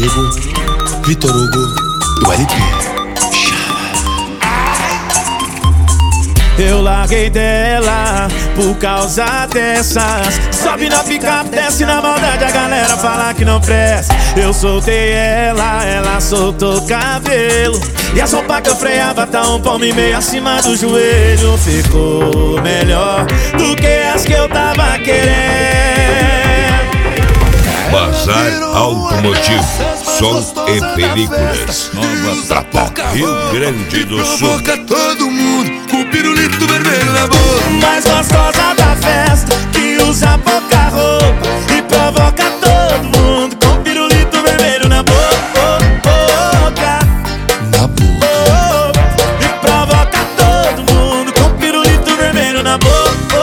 Rodrigo, Vitor Hugo e o LP. Eu larguei dela por causa dessas. Sobe na picape, desce na maldade, a galera fala que não presta. Eu soltei ela, ela soltou o cabelo. E a sopa que eu freava tá um palmo e meio acima do joelho. Ficou melhor do que as que eu tava querendo. Bazar Automotivo, som e películas. Nova Prata, Rio Grande do Sul. Provoca todo mundo com pirulito vermelho na boca. Mais gostosa da festa, que usa pouca roupa e provoca todo mundo com pirulito vermelho na boca. Na boca. E provoca todo mundo com pirulito vermelho na boca.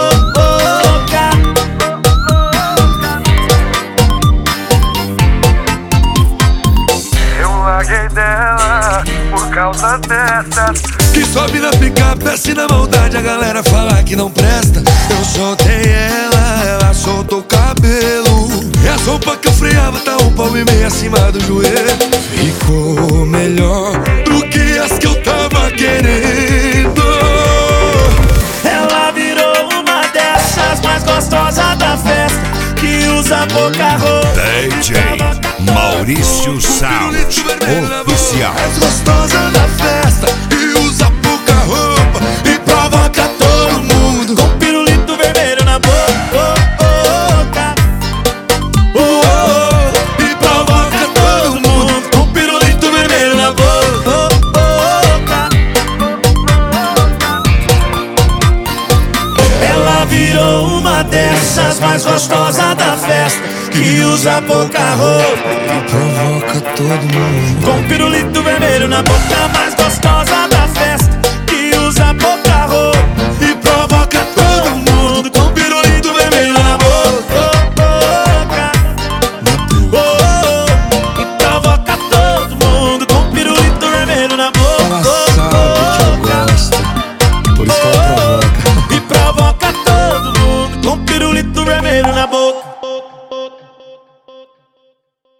Eu larguei dela por causa dessas que sobe na picape, desce na maldade, a galera fala que não presta. Eu soltei ela, ela soltou o cabelo. E a sopa que eu freava tá um palmo e meio acima do joelho. Ficou melhor do que as que eu tava querendo. Ela virou uma dessas mais gostosas da festa, que usa pouca roupa. DJ Maurício Sound Oficial. Mais gostosa da festa e usa pouca roupa e provoca todo mundo Com pirulito vermelho na boca. E provoca todo mundo Com pirulito vermelho na boca. Ela virou uma dessas mais gostosas da festa, que usa pouca roupa e provoca todo mundo. com pirulito vermelho na boca. Mais gostosa